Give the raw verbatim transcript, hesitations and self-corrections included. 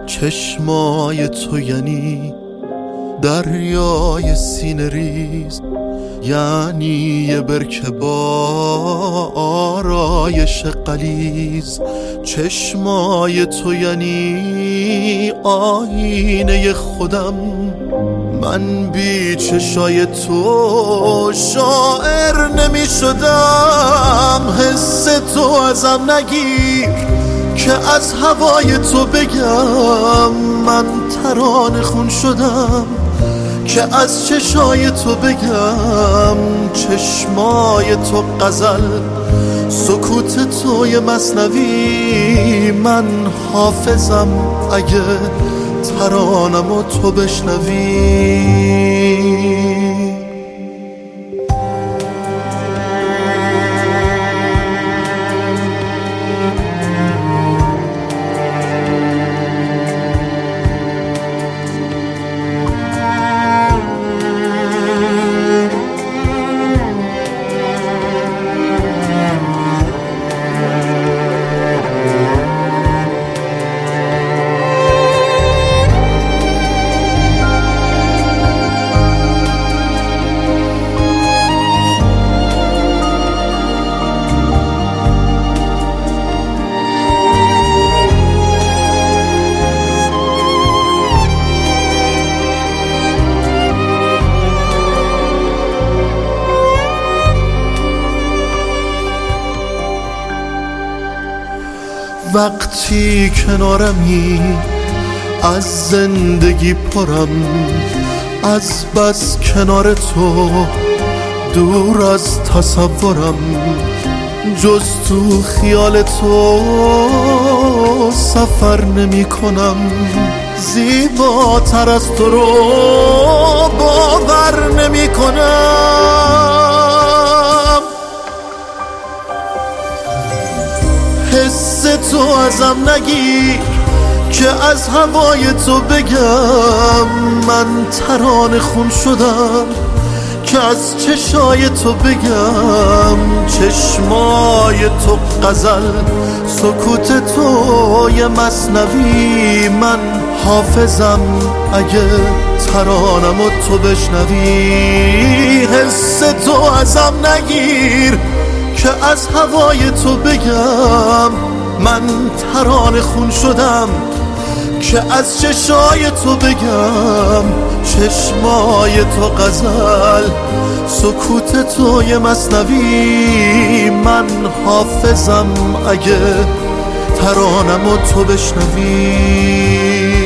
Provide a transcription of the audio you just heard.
چشمای تو یعنی دریای سینه ریز، یعنی یه برکه با آرایش غلیظ. چشمای تو یعنی آینه خودم، من بی چشای تو شاعر نمی شدم. حس تو ازم نگیر که از هوای تو بگم، من ترانه خون شدم که از چشای تو بگم. چشمای تو غزل، سکوت تو یه مثنوی، من حافظم اگه ترانمو تو بشنوی. وقتی کنارمی از زندگی پرم، از بس کنار تو دور از تصورم. جز تو خیال تو سفر نمی کنم، زیباتر از تو رو باور نمی کنم. حس تو ازم نگیر که از هوای تو بگم، من ترانه خون شدم که از چشای تو بگم. چشمای تو غزل، سکوت تو یه مثنوی، من حافظم اگه ترانمو تو بشنوی. حس تو ازم نگیر که از هوای تو بگم، من ترانه خون شدم که از چشای تو بگم. چشمای تو غزل، سکوت تو یه مثنوی، من حافظم اگه ترانمو تو بشنوی.